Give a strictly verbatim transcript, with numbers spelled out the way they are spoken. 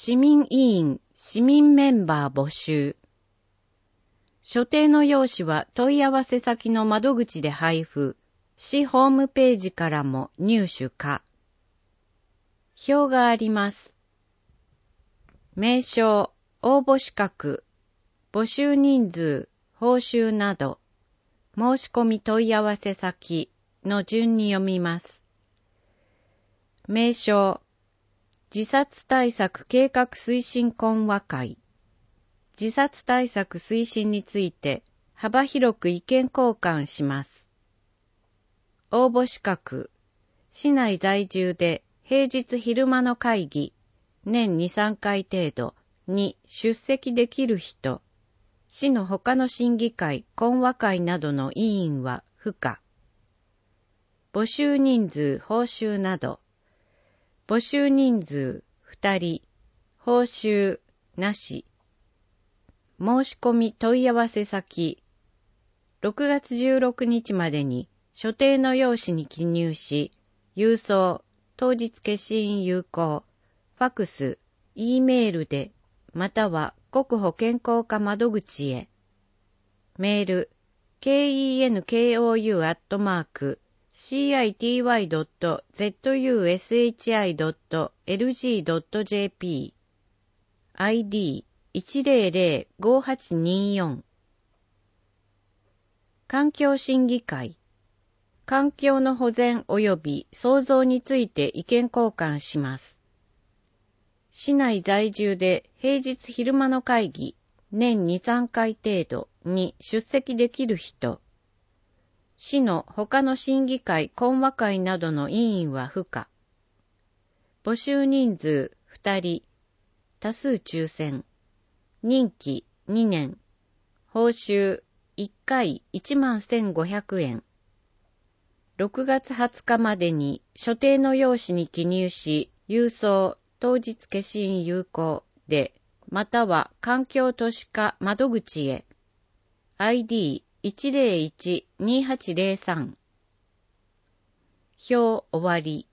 市民委員、市民メンバー募集。所定の用紙は問い合わせ先の窓口で配布、市ホームページからも入手可。表があります。名称、応募資格、募集人数、報酬など、申し込み問い合わせ先の順に読みます。名称、自殺対策計画推進懇話会。自殺対策推進について幅広く意見交換します。応募資格、市内在住で平日昼間の会議、年に、さんかい程度に出席できる人、市の他の審議会、懇話会などの委員は不可。募集人数、報酬など、募集人数ふたり、報酬なし。申し込み問い合わせ先、ろくがつじゅうろくにちまでに所定の用紙に記入し、郵送、当日消印有効、ファクス、Eメールで、または国保健康課窓口へ。メール、kenkou アットマーク、city.zushi.lg.jp、アイディーいちゼロゼロ ごはちによん。環境審議会。環境の保全及び創造について意見交換します。市内在住で平日昼間の会議、年に、さんかい程度に出席できる人、市の他の審議会、懇話会などの委員は不可。募集人数ふたり、多数抽選。任期にねん、報酬いっかいいちまんせんごひゃくえん。ろくがつはつかまでに所定の用紙に記入し、郵送、当日消印有効で、または環境都市課窓口へ。アイディーいちゼロいち にはちゼロさん。表終わり。